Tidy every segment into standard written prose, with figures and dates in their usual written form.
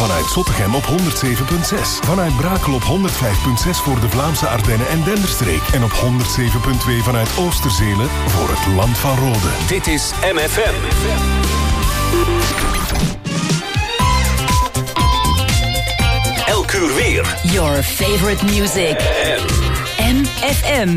Vanuit Zottegem op 107.6. Vanuit Brakel op 105.6 voor de Vlaamse Ardennen en Denderstreek. En op 107.2 vanuit Oosterzelen voor het Land van Rode. Dit is MFM. Elk uur weer. Your favorite music. MFM.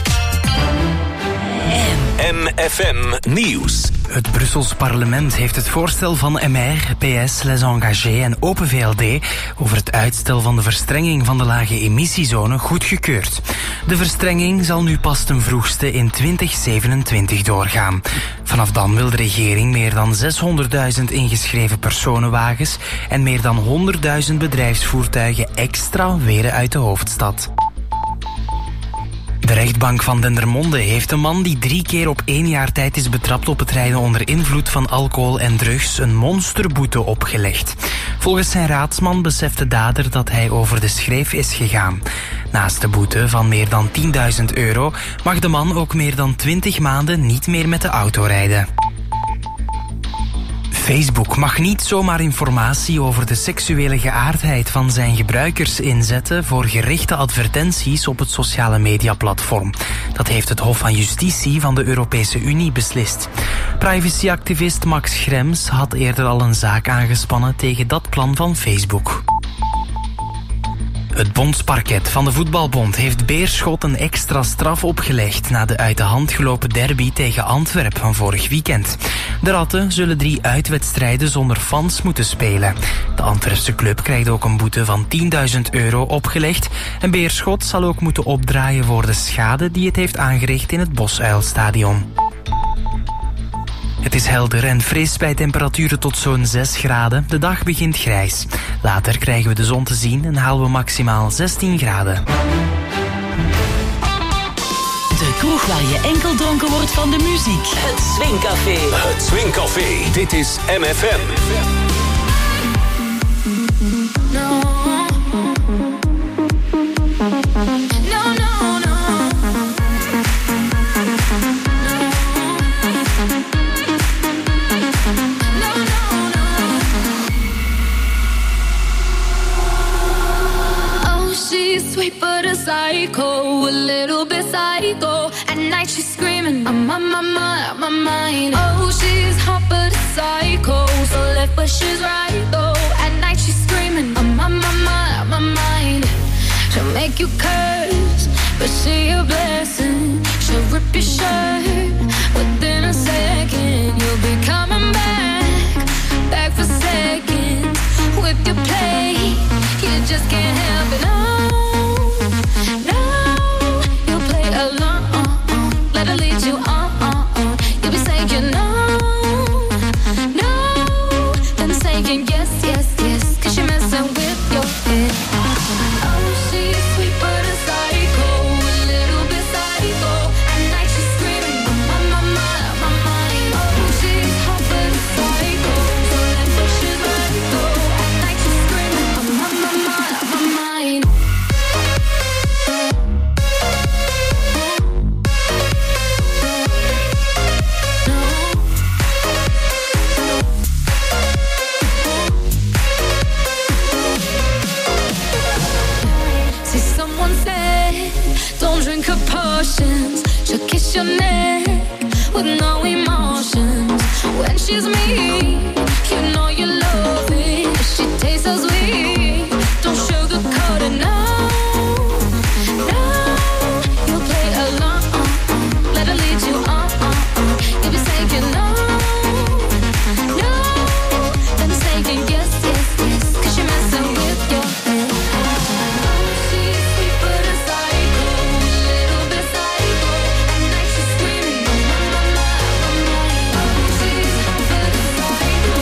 MFM Nieuws. Het Brussels parlement heeft het voorstel van MR, PS, Les Engagés en Open VLD over het uitstel van de verstrenging van de lage emissiezone goedgekeurd. De verstrenging zal nu pas ten vroegste in 2027 doorgaan. Vanaf dan wil de regering meer dan 600.000 ingeschreven personenwagens en meer dan 100.000 bedrijfsvoertuigen extra weren uit de hoofdstad. De rechtbank van Dendermonde heeft een man die 3 keer op 1 jaar tijd is betrapt op het rijden onder invloed van alcohol en drugs een monsterboete opgelegd. Volgens zijn raadsman beseft de dader dat hij over de schreef is gegaan. Naast de boete van meer dan €10.000 mag de man ook meer dan 20 maanden niet meer met de auto rijden. Facebook mag niet zomaar informatie over de seksuele geaardheid van zijn gebruikers inzetten voor gerichte advertenties op het sociale mediaplatform. Dat heeft het Hof van Justitie van de Europese Unie beslist. Privacyactivist Max Schrems had eerder al een zaak aangespannen tegen dat plan van Facebook. Het bondsparket van de Voetbalbond heeft Beerschot een extra straf opgelegd na de uit de hand gelopen derby tegen Antwerpen van vorig weekend. De Ratten zullen 3 uitwedstrijden zonder fans moeten spelen. De Antwerpse club krijgt ook een boete van €10.000 opgelegd en Beerschot zal ook moeten opdraaien voor de schade die het heeft aangericht in het Bosuilstadion. Het is helder en fris bij temperaturen tot zo'n 6 graden. De dag begint grijs. Later krijgen we de zon te zien en halen we maximaal 16 graden. De kroeg waar je enkel dronken wordt van de muziek. Het Swingcafé. Het Swingcafé. Dit is MFM. Sweet but a psycho, a little bit psycho. At night she's screaming, I'm on my mind. Oh, she's hot but a psycho, so left but she's right though. At night she's screaming, I'm on my mind. She'll make you curse, but she a blessing. She'll rip your shirt within a second. You'll be coming back for seconds. With your play, you just can't help it. Let her lead you on. You'll be saying no, then saying yes, 'cause you're messing with your head. Oh, she's sweet but a psycho, a little bit psycho. At night she's screaming, I'm on my mind. Oh, she's hot but a psycho, so left but she's right though. At night she's screaming, I'm on my mind. Don't drink her potions. She'll kiss your neck with no emotions. When she's mean, you know you love it. She tastes so sweet. Don't sugarcoat it, no. You'll play along. Let her lead you on. You'll be saying no, then saying yes, 'cause you're messing with your head. Psycho.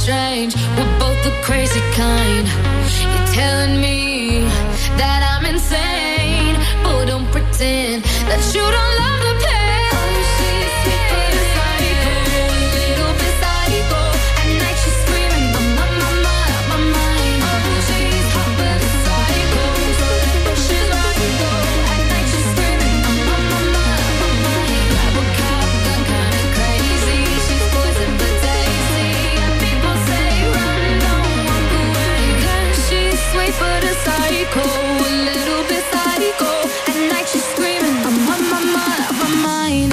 strange. We're both the crazy kind. You're telling me that I'm insane, but don't pretend that you don't love the pain. She's sweet but a psycho, a little bit psycho. At night she's screaming, I'm on my mind. She's hot but a psycho, so left but she's right though. At night she's screaming, I'm on my mind. Grab a cop, gun kinda crazy. She's poison but tasty, and people say run, don't walk away. 'Cause she's sweet but a psycho, a little bit psycho. At night she's screaming, I'm on my mind.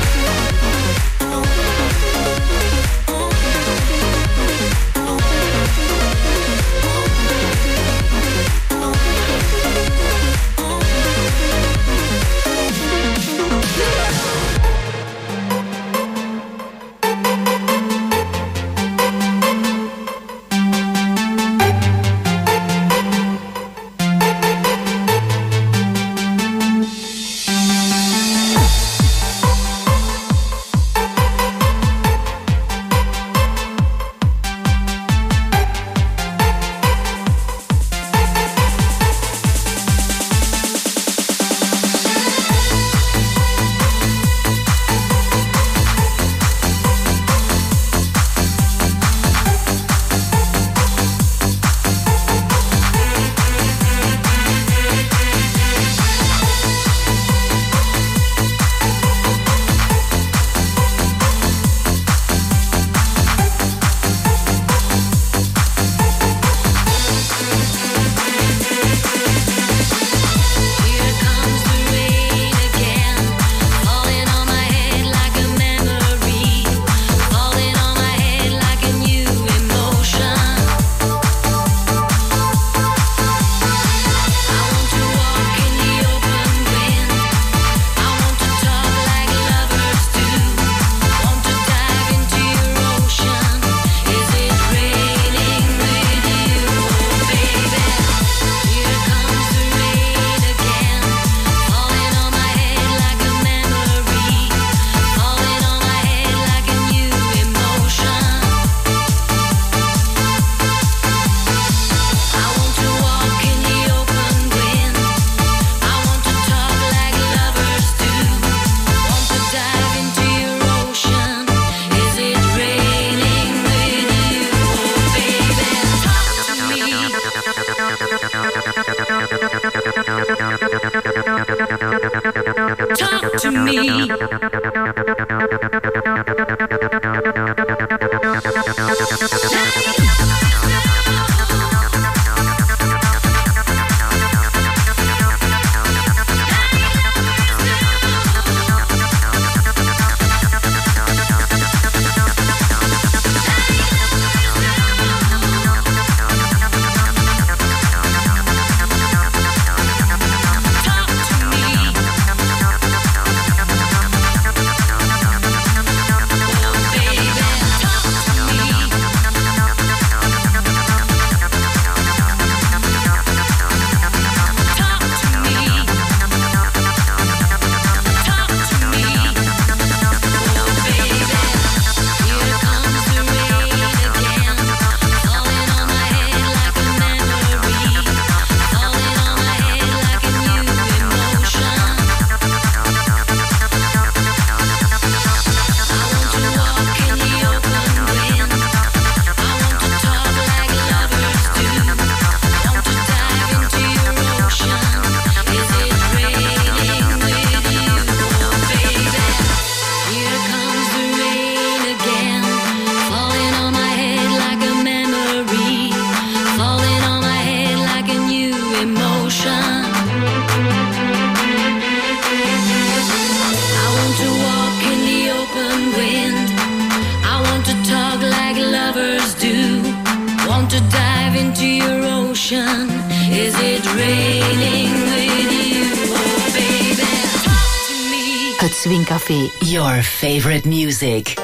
Het Swing Café. Your favorite music.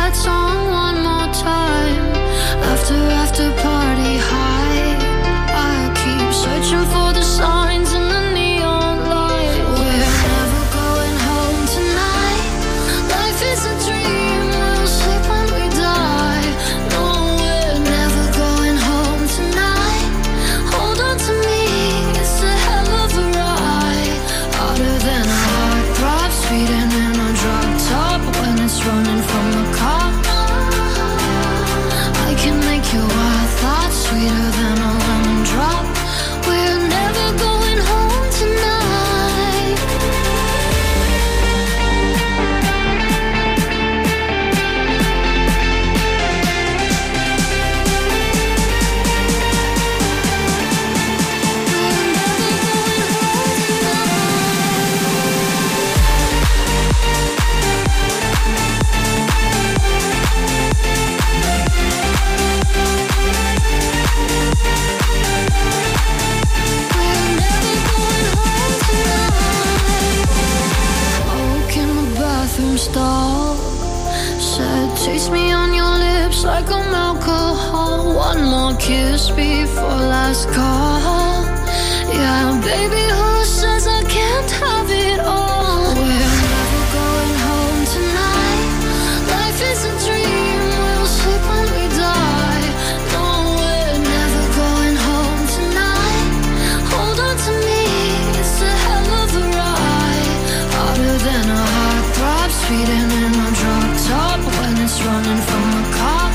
Song one more time. After party high, I One more kiss before last call. Yeah, baby, who says I can't have it all? We're never going home tonight. Life is a dream, we'll sleep when we die. No, we're never going home tonight. Hold on to me, it's a hell of a ride. Harder than a heartthrob, speeding in a drop top when it's running from a cop.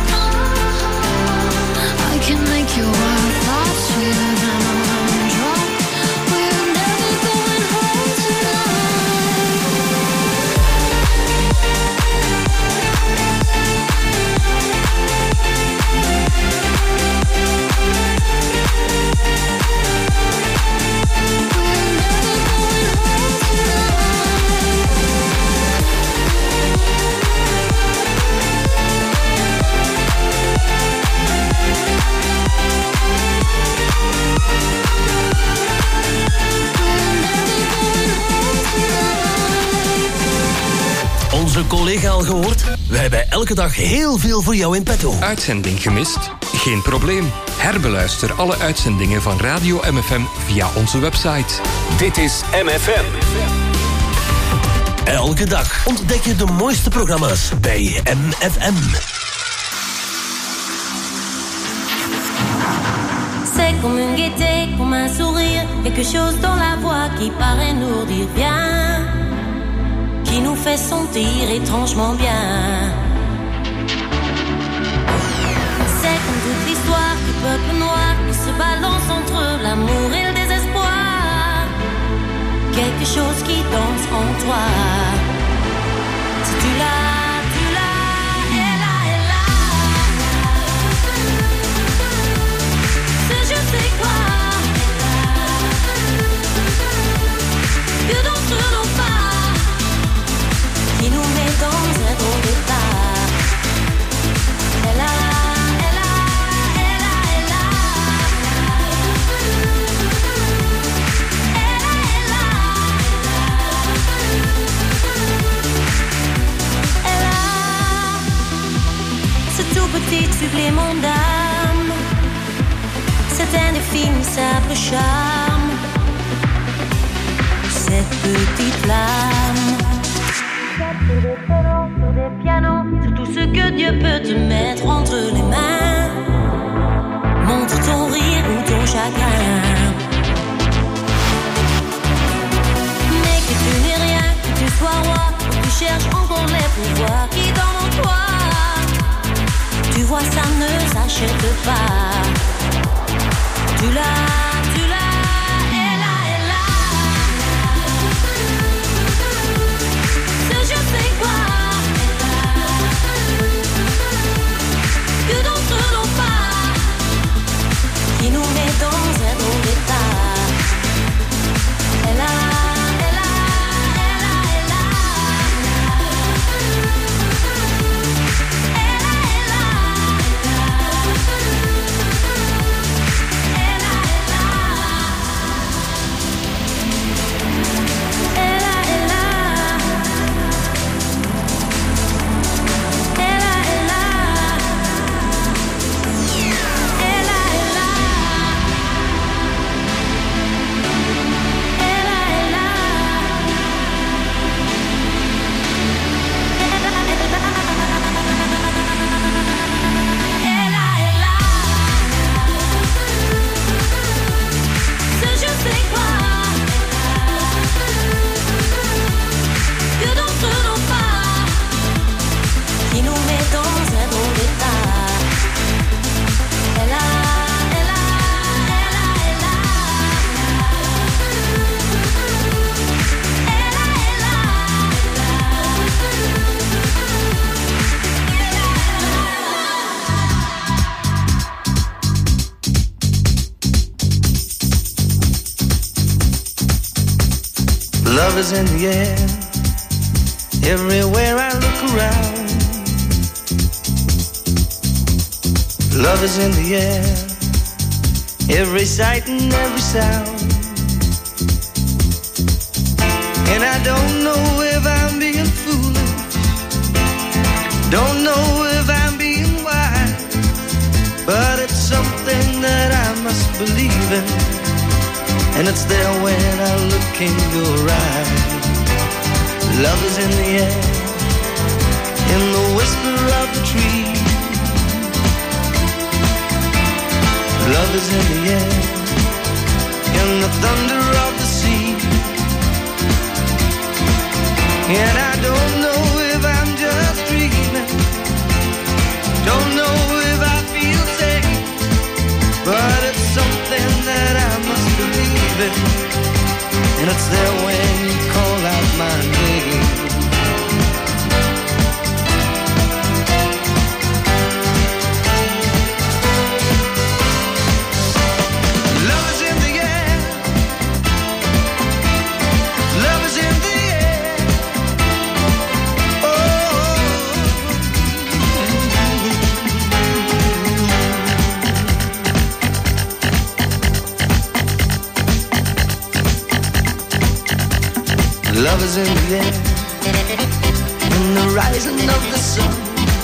I can make your wild thoughts sweeter than a lemon drop. We're never going home tonight. Onze collega al gehoord? We hebben elke dag heel veel voor jou in petto. Uitzending gemist? Geen probleem. Herbeluister alle uitzendingen van Radio MFM via onze website. Dit is MFM. Elke dag ontdek je de mooiste programma's bij MFM. C'est comme une gaieté, comme un sourire, quelque chose dans la voix qui paraît nous dire bien, qui nous fait sentir étrangement bien. C'est comme toute l'histoire du peuple noir qui se balance entre l'amour et le désespoir, quelque chose qui danse en toi. Si tu l'as, c'est quoi que d'entre nos pas qui nous met dans un drôle d'état. Elle a, elle a, elle a, elle a, elle a, elle a, elle a, ce tout petit supplément d'âme, cet indéfinissable charme, cette petite flamme. Sur des pianos, sur des pianos, c'est tout ce que Dieu peut te mettre entre les mains. Montre ton rire ou ton chagrin. Mais que tu n'es rien, que tu sois roi, que tu cherches encore les pouvoirs qui dorment en toi. Tu vois, ça ne s'achète pas. Tu l'as, elle a, ce je sais quoi, que d'entre nos pas, qui nous met dans un drôle d'état. Elle a, elle a, elle a, elle a, elle a, elle a. Love is in the air, everywhere I look around. Love is in the air, every sight and every sound. And I don't know if I'm being foolish, don't know if I'm being wise, but it's that I must believe in, and it's there when I look in your eyes. Love is in the air, in the whisper of the tree. Love is in the air, in the thunder of the sea. And I don't know if I'm just dreaming, don't know if I feel safe, but it's something that I must believe in, and it's there when you call out my name. Love is in the air, love is in the air. Oh, love is in the air, in the rising of the sun.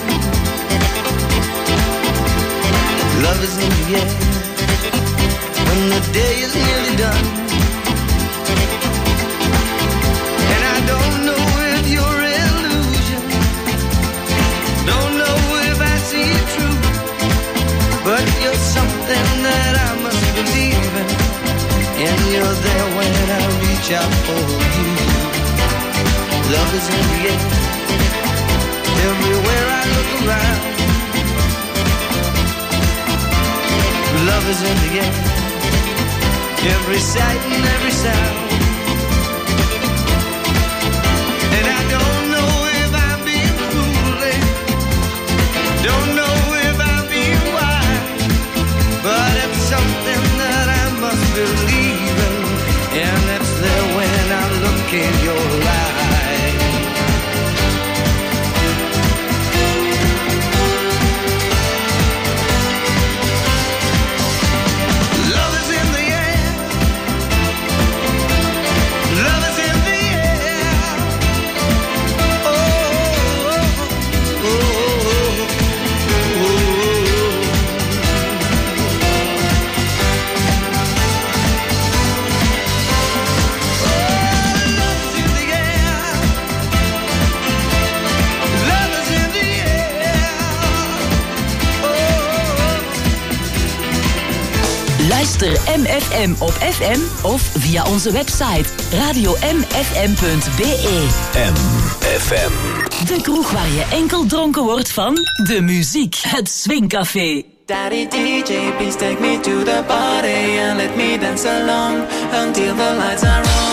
Love is in the air, when the day is nearly done. And I don't know if you're illusion, don't know if I see it true, but you're something that I must believe in, and you're there when I reach out for you. Love is in the air, everywhere I look around. Love is in the air, every sight and every sound. And I don't know if I'm being foolish, don't know if I'm being wise, but it's something that I must believe in, and it's there when I look in your eyes. Love is in the air, love is in the air. Oh, oh, oh, oh, oh. Luister MFM op FM of via onze website radiomfm.be. MFM. De kroeg waar je enkel dronken wordt van de muziek. Het Swingcafé. Daddy DJ, please take me to the party and let me dance along until the lights are on.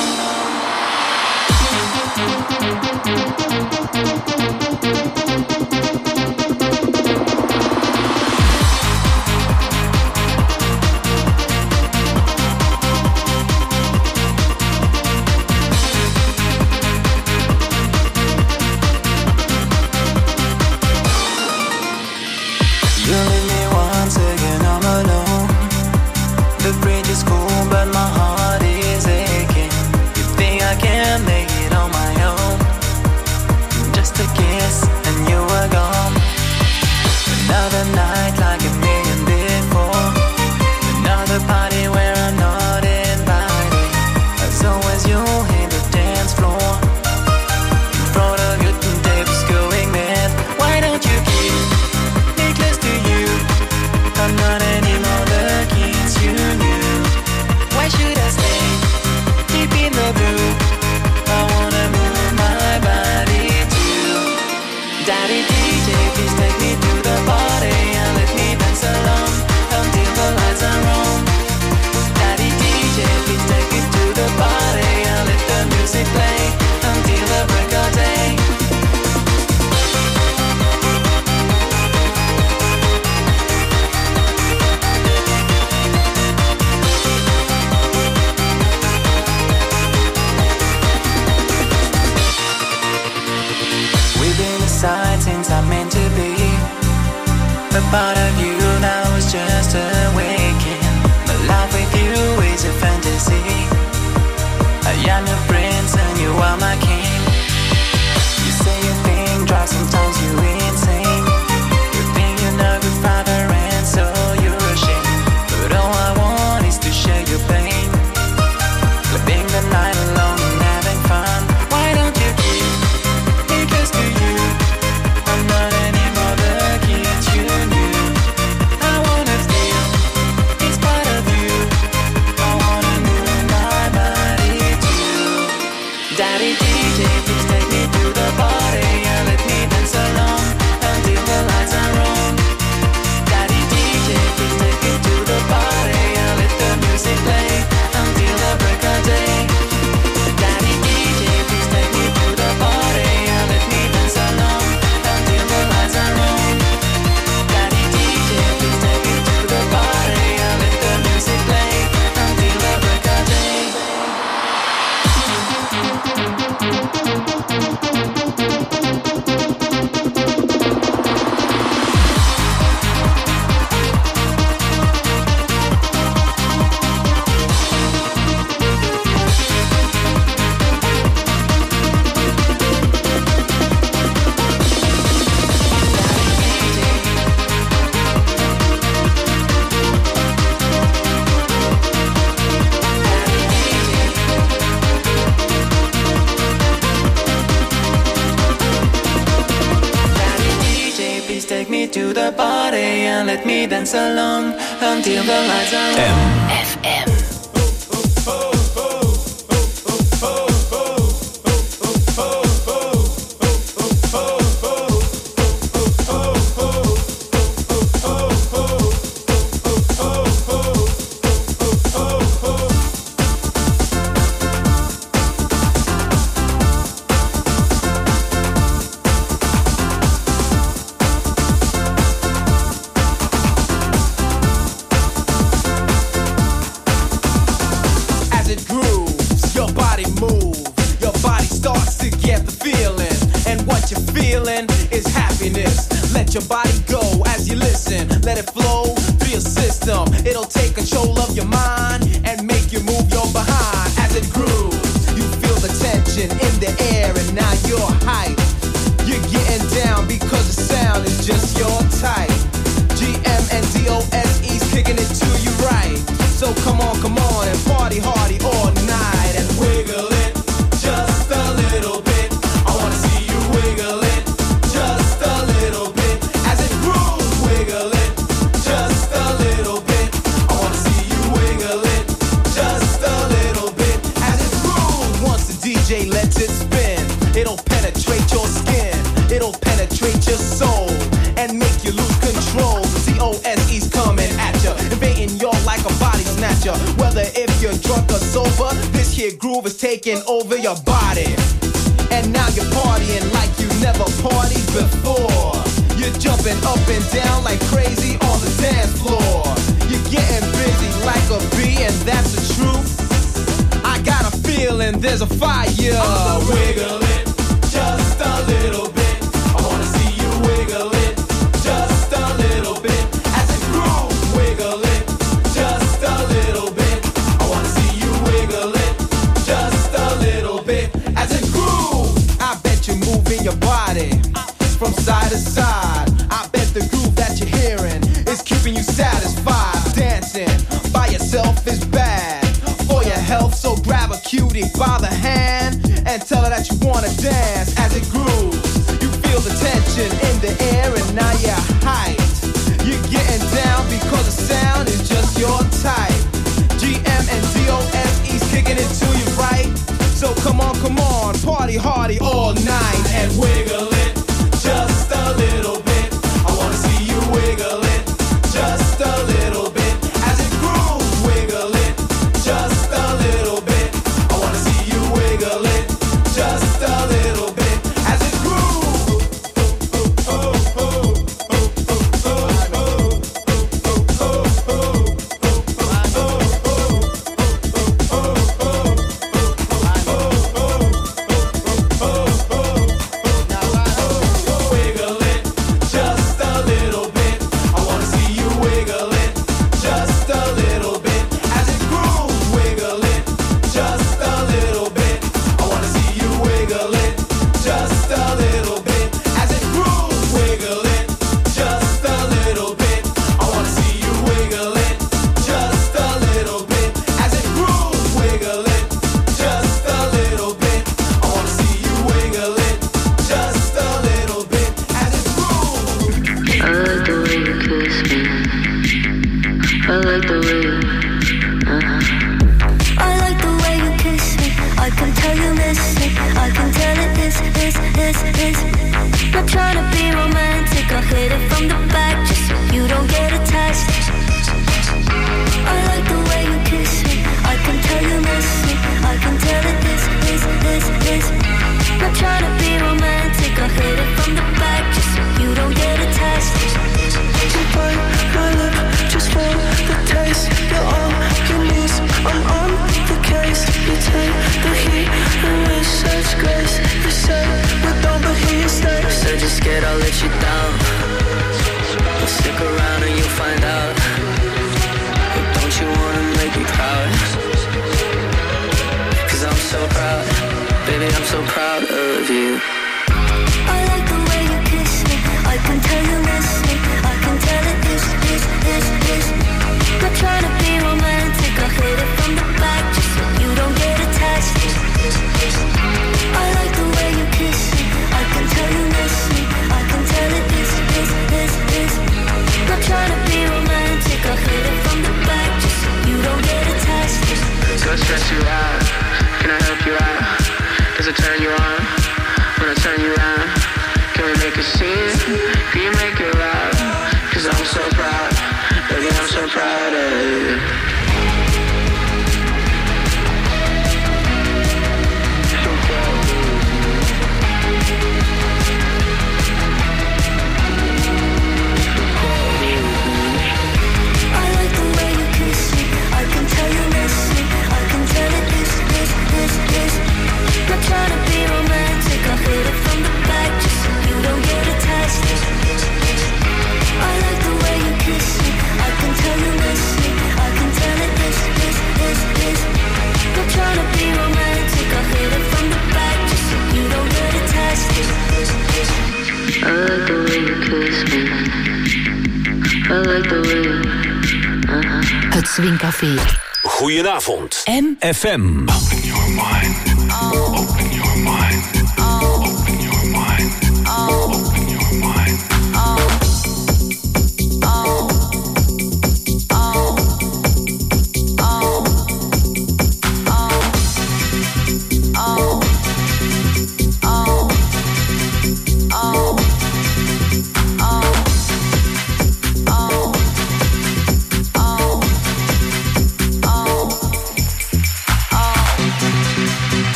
part of you now is just awakening. My life with you is a fantasy. I am your prince and you are my king. You say a thing, drive sometimes you insane. You think you're not good father and so you're ashamed. But music play until the break of day. Daddy DJ, please take me to the party and let me dance along until the lights are on. Daddy DJ, please take me to the party and let the music play until the break of day. Take me to the party and let me dance along until the lights are on. FM. Your body go as you listen, let it flow through your system. It'll take control of your mind and make you move your behind. As it grooves, you feel the tension in the air and now you're hype. You're getting down because the sound is just your type. GM and DOSE's kicking it to you right. So come on and party hardy all night and wiggle it just a little bit. I wanna see you wiggle it just a little bit. Wiggle it just a little bit. I wanna see you wiggle it just a little bit. As it grooves, once the DJ lets it spin, it'll penetrate your skin, it'll penetrate your soul and make you lose control. The DOSE's coming at ya, invading you like a body snatcher. Whether if you're drunk or sober, this here groove is taking over your body. And now you're partying like you never partied before. You're jumping up and down like crazy on the dance floor. You're getting busy like a bee, and that's the truth. I got a feeling there's a fire. Wiggle it just a little bit. I wanna see you wiggle it just a little bit. As it grooves, wiggle it just a little bit. I wanna see you wiggle it just a little bit. As it grooves, I bet you're moving your body from side to side. I bet the groove that you're hearing is keeping you satisfied. Dancing by yourself is bad for your health, so grab a cutie by the hand and tell her that you wanna dance. As it grooves, you feel the tension in the air and now you're hyped. You're getting down because the sound is just your type. GM and DOSE's kicking it to you right. So come on, party hardy all night and wiggle it just a little bit. I wanna see you wiggle it just a little bit. As it grooves, wiggle it just a little bit. I wanna see you wiggle it just a little bit. As it grooves. let you down. Well, stick around and you'll find out. But don't you wanna make me proud? 'Cause I'm so proud, baby, I'm so proud of you. I like the way you kiss me. I can tell you miss me. I can tell it is. Not trying to be romantic. I hit it from the back just so you don't get attached. I like the way you kiss me. I can tell you miss me. I can tell it is. Not trying to be romantic. I hit it from the back just so you don't get attached. Do I stress you out? Can I help you out? Does it turn you on? When I turn you around, can we make a scene? Can you make it loud? 'Cause I'm so proud, baby, I'm so proud of you. I like the way you kiss me. I can tell you miss me. I can tell it is. Not trying to be romantic. I hit it from the back just so you don't get attached. I like the way you kiss me. I can tell you miss me. I can tell it is. Not trying to be romantic. I hit it from the back just so you don't get attached. I like the way you kiss me. I like the way you... Het Swingcafé. Goedenavond. FM. Open your mind. Open your mind. Open your mind. Open your mind.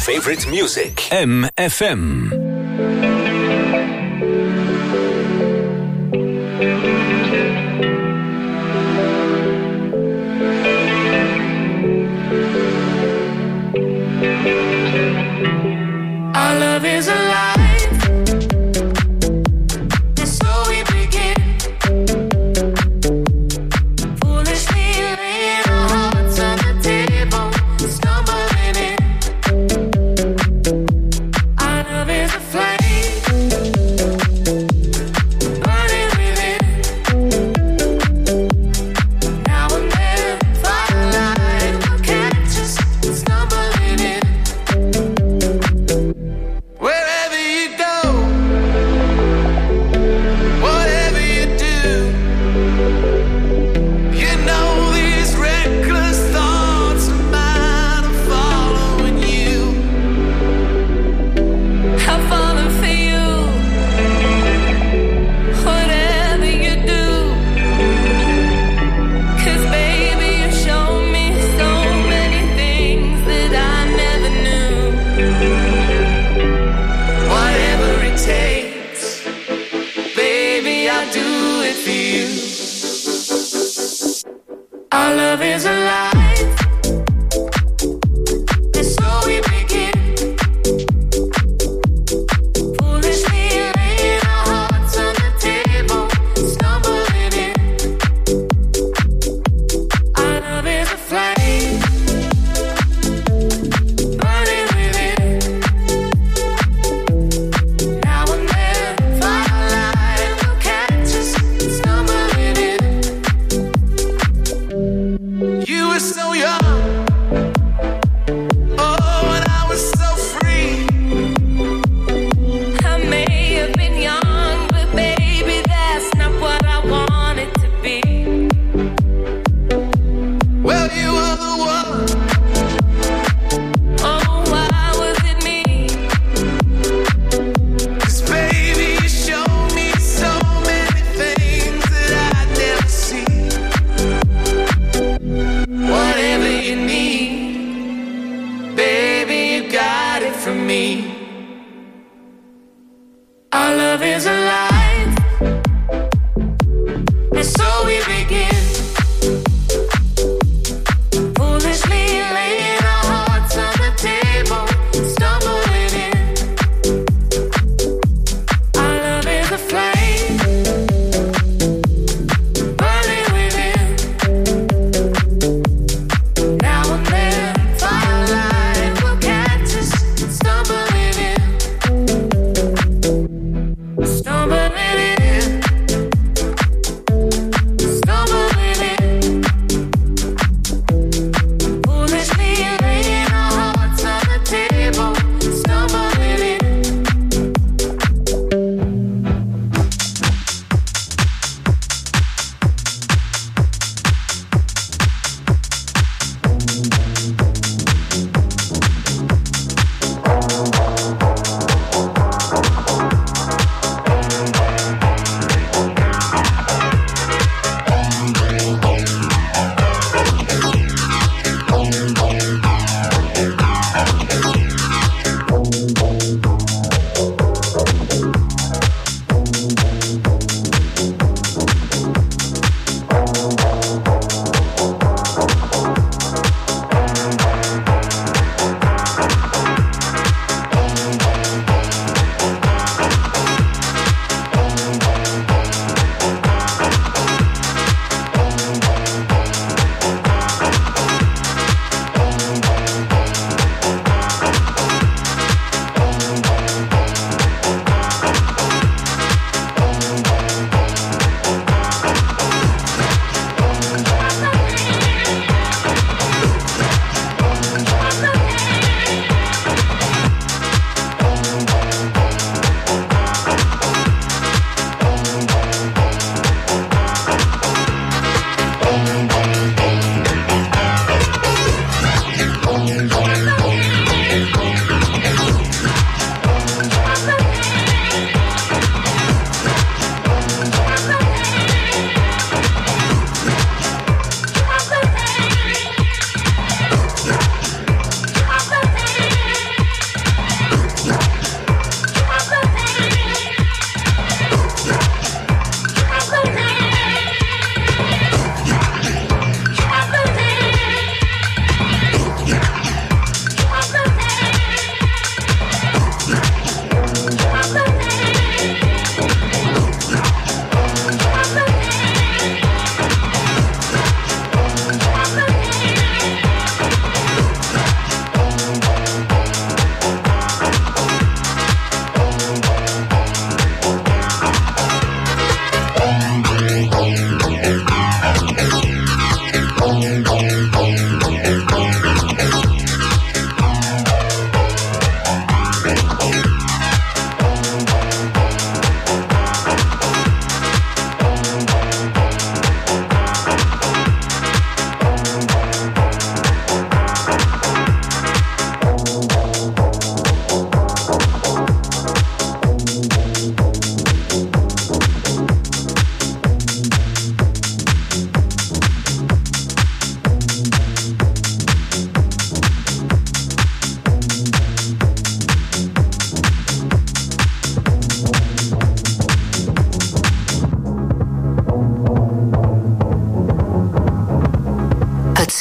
favorite music. MFM. Our love is alive. Our love is alive.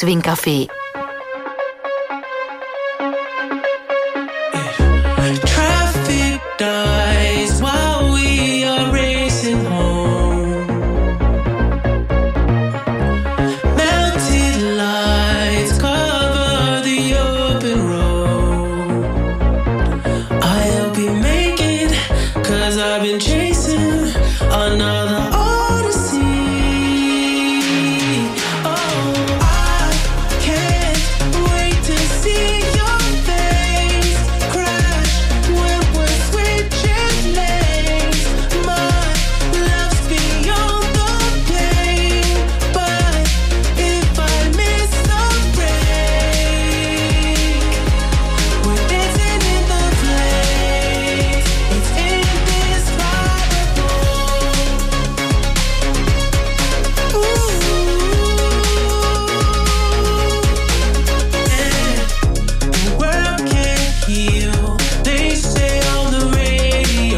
Swingcafé. Traffic dies while we are racing home. Melted lights cover the open road. I'll be making, 'cause I've been chasing another odyssey. Oh, I can't wait to see your face crash when we're switching lanes. My love's beyond the pain, but if I miss the break, we're dancing in the flames. It's indescribable. The world can't heal, they say on the radio.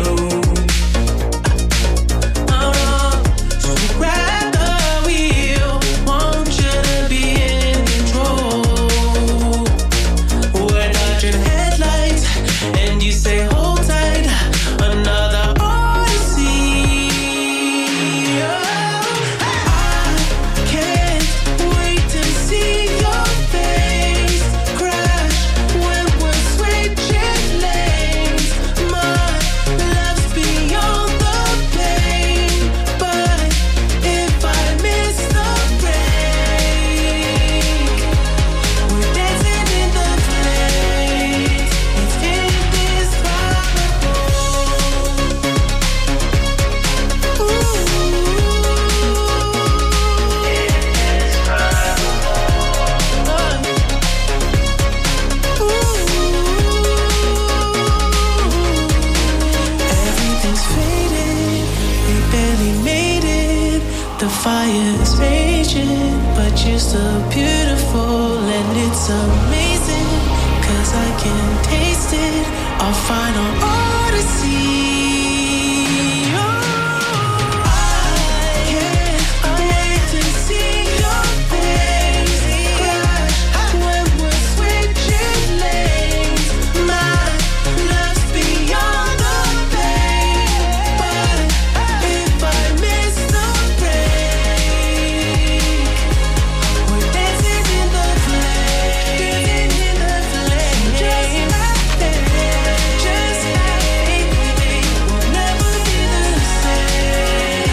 Oh no, so grab the wheel, want you to be in control. We're dodging headlights, and you say hold tight, another odyssey. I can't wait to see your face crash when we're switching lanes. My love's beyond the pain, but if I miss the break, we're dancing in the flames. It's indescribable. Everything's faded, we barely made it. The fire's raging, but you're so beautiful and it's amazing, 'cause I can taste it, our final odyssey. Oh, I can't wait to see your face crash when we're switching lanes. My love's beyond the pain, but if I miss the break, we're dancing in the flames. Just like we'll never be the same.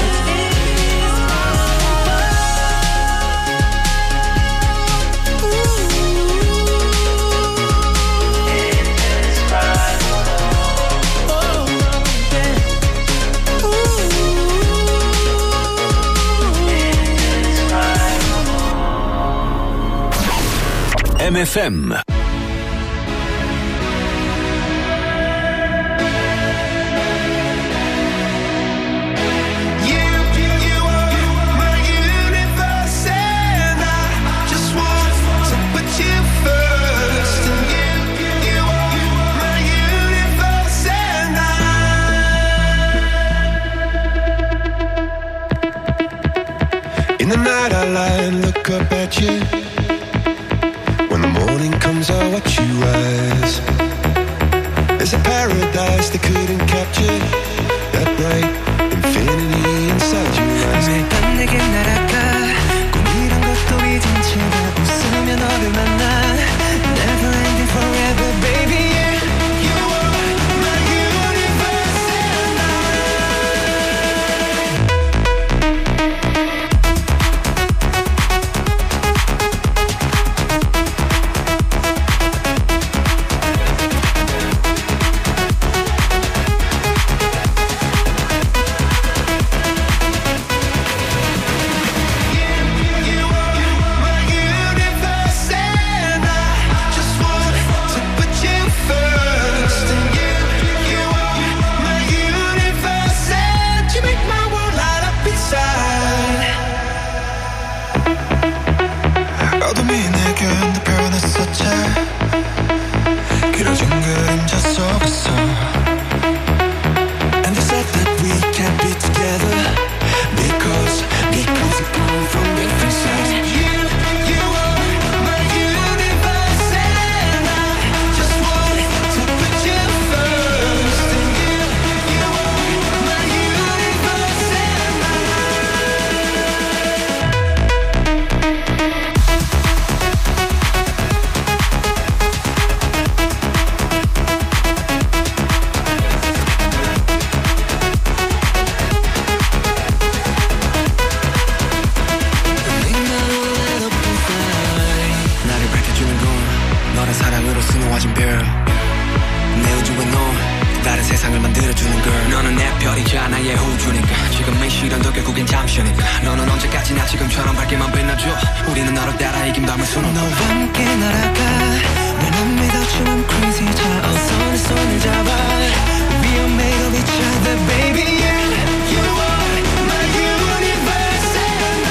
MFM. In the night I lie and look up at you. When the morning comes I watch you rise. There's a paradise they couldn't capture. That bright infinity inside your eyes. 매일 밤 내게 날아가 꿈이란 것도 잊은 채로 웃으며 너를 만나. Never ending forever baby yeah. You are my universe and 다른 사랑으로 수놓아진 별 내 우주에 너 다른 세상을 만들어주는 걸 너는 내 별이자 나의 우주니까 지금의 시련도 결국엔 잠시니까 너는 언제까지나 지금처럼 밝게만 빛나줘 우리는 너를 따라 이긴 밤을 수놓고 너와 함께 날아가 내 맘에 닿추는 crazy 자 어서 내 손을 잡아 We are made of each other baby yeah You are my universe and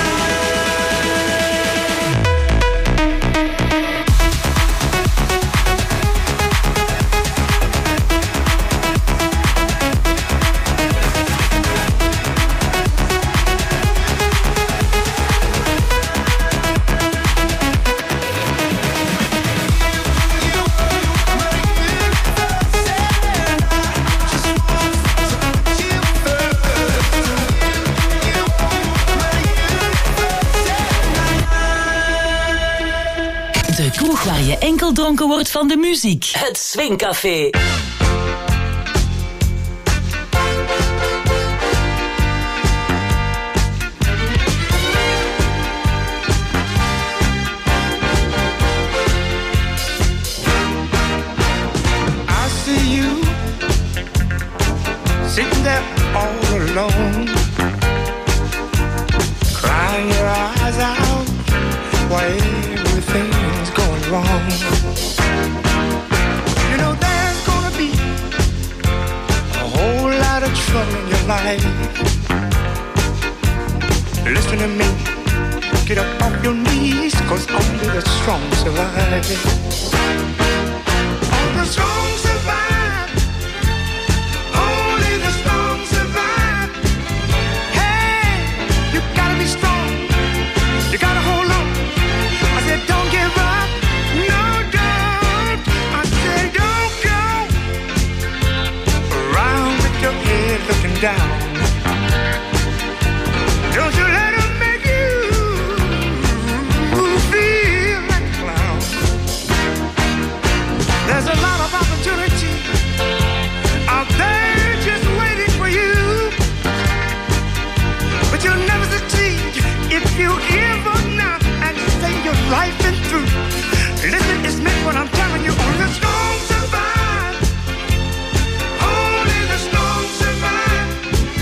De kroeg waar je enkel dronken wordt van de muziek. Het Swingcafé. I see you sitting there all alone, crying your eyes out while everything's going wrong. You know there's gonna be a whole lot of trouble in your life. Listen to me, get up off your knees, 'cause only the strong survive. All the strong survive. Only the strong survive. Hey, you gotta be strong. You gotta hold on. I said don't give up. No, don't. I said don't go around with your head looking down. Don't you let them make you feel like a clown. There's a lot of opportunity out there just waiting for you, but you'll never succeed if you give up now and say your life been through. Listen, it's meant what I'm telling you. Only the strong survive. Only the strong survive.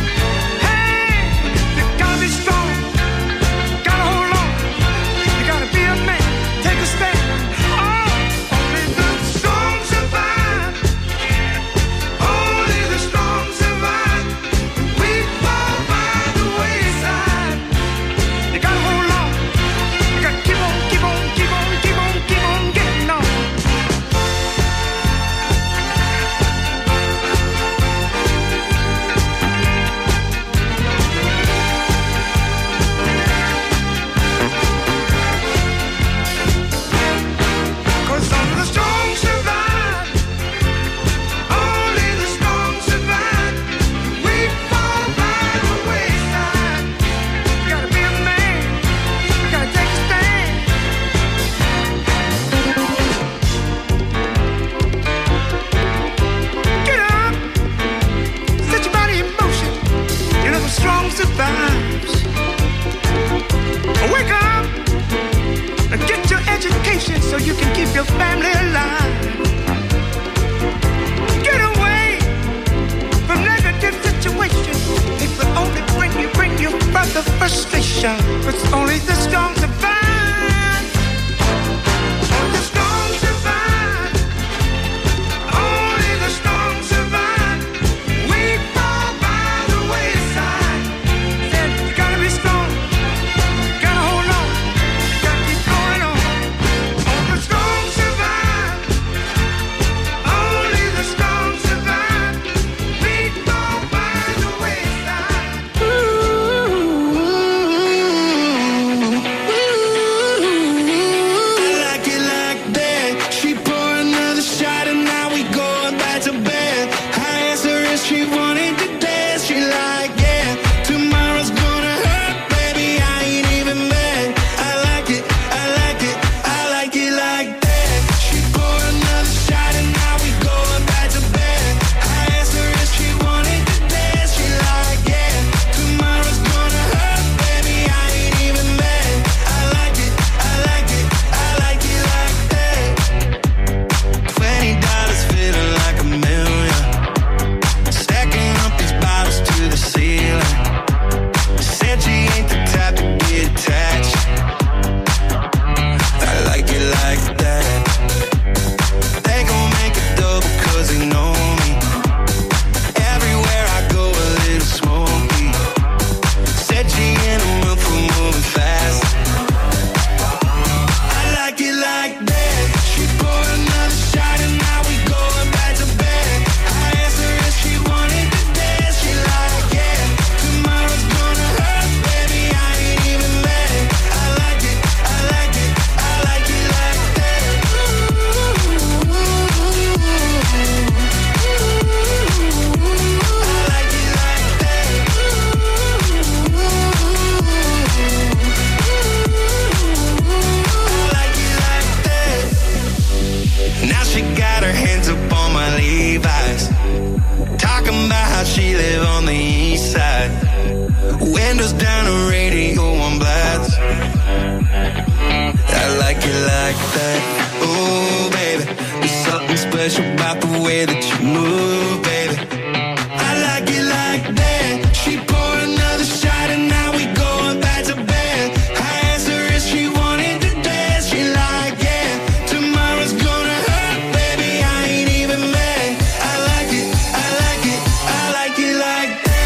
she live on the east side. Windows down, the radio on blast. I like it like that. Oh, baby, there's something special about the way that you move, baby. I like it like that. She poured another shot and now we going back to bed. I asked her if she wanted to dance. She like, yeah, tomorrow's gonna hurt, baby, I ain't even mad. I like it, I like it, I like it like that.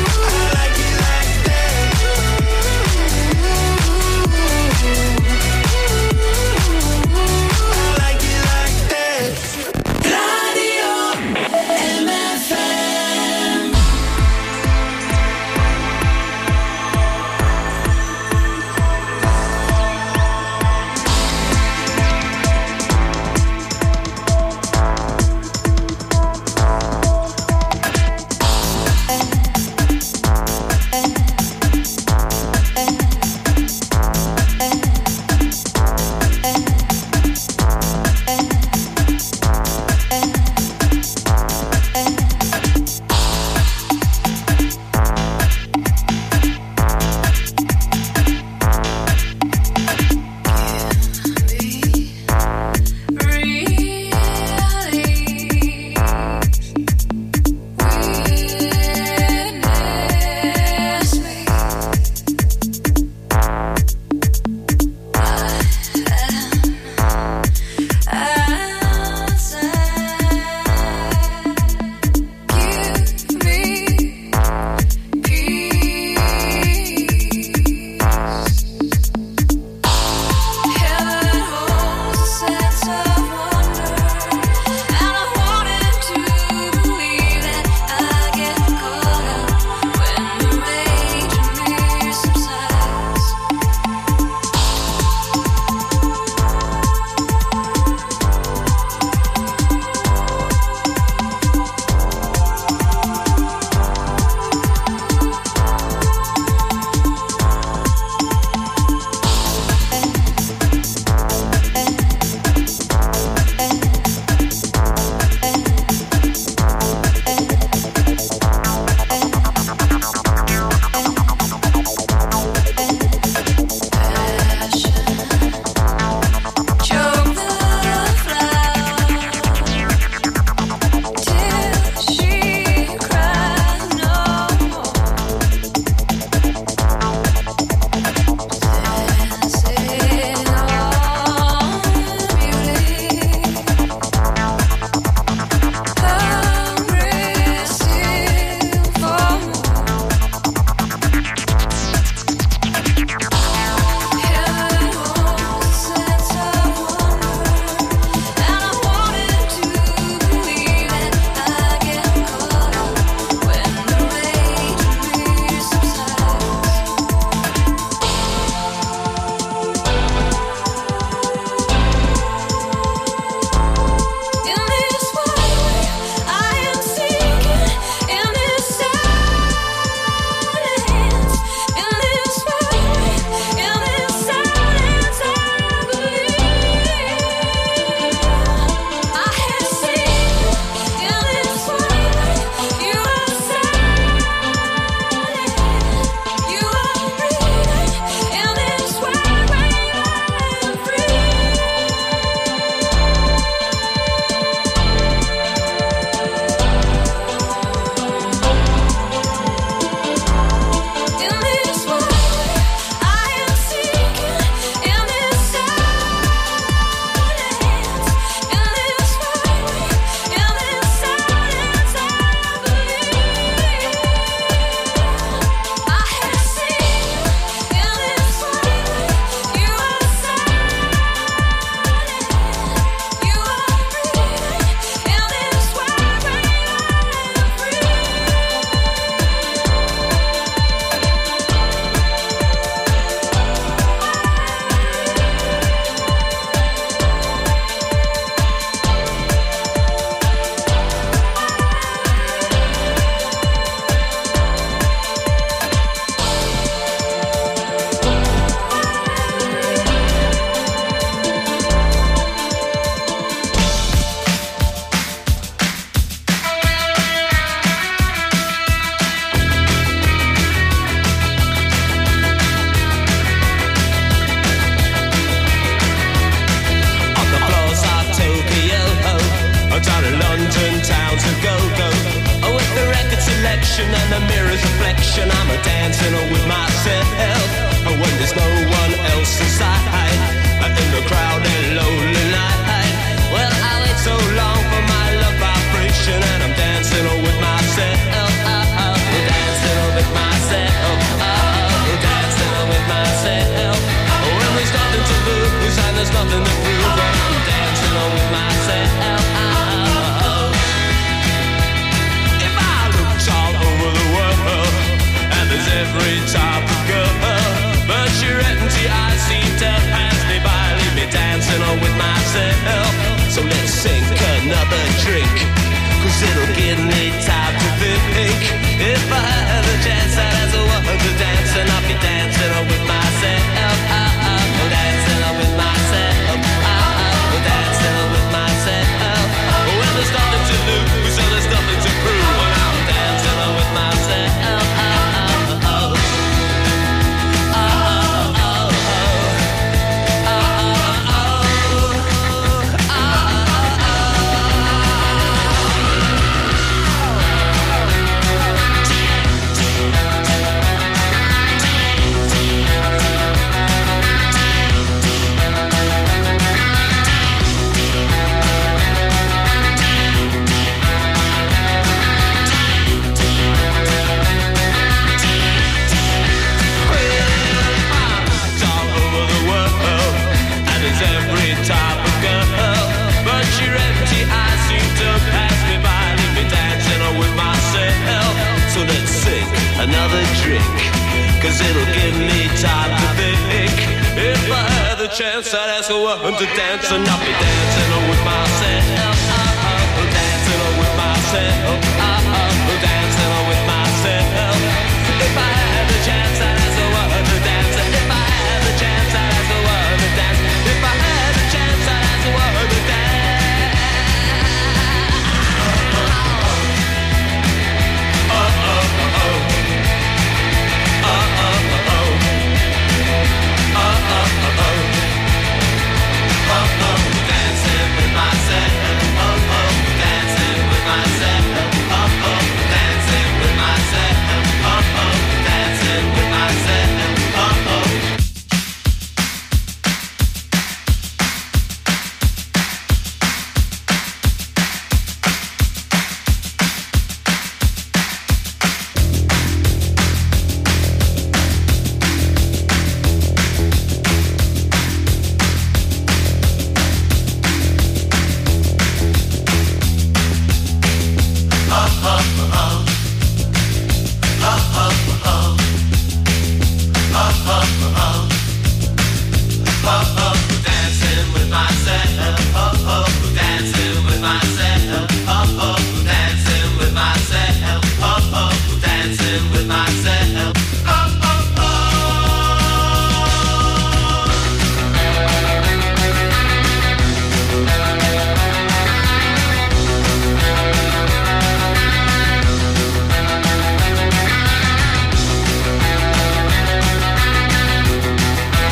I like it like that. go-go. Oh, with the record selection and the mirror's reflection, I'm a dancing with myself. Oh, when there's no one else inside, in the crowded lonely night. Well, I wait so long for my love vibration, and I'm dancing with myself. Dancing with myself. Dancing with myself. When there's nothing to lose and there's nothing to prove, but I'm dancing with myself. If I looked all over the world, and there's every type of girl, but your empty eyes seem to pass me by, leave me dancing with myself. So let's sink another drink, 'cause it'll give me time to think. If I had a chance, I'd ask a woman to dance, and I'll be dancing with myself. Dancing with myself. Dancing with myself. When there's nothing to lose and there's nothing to prove, and I'm dancing with myself. Every type of girl, but your empty eyes seem to pass me by, leave me dancing with myself. So let's sink another drink, 'cause it'll give me time to think. If I had the chance, I'd ask a woman to dance, and I'll be dancing with myself. Dancing with myself. Dancing with myself. If I had the chance, I'd ask a woman to dance. If I had the chance, I'd ask a woman to dance. If I had a chance, I'd ask a woman to dance. Dancing with myself. Dancing with myself. Dancing with myself. Dancing with myself. Dancing with myself.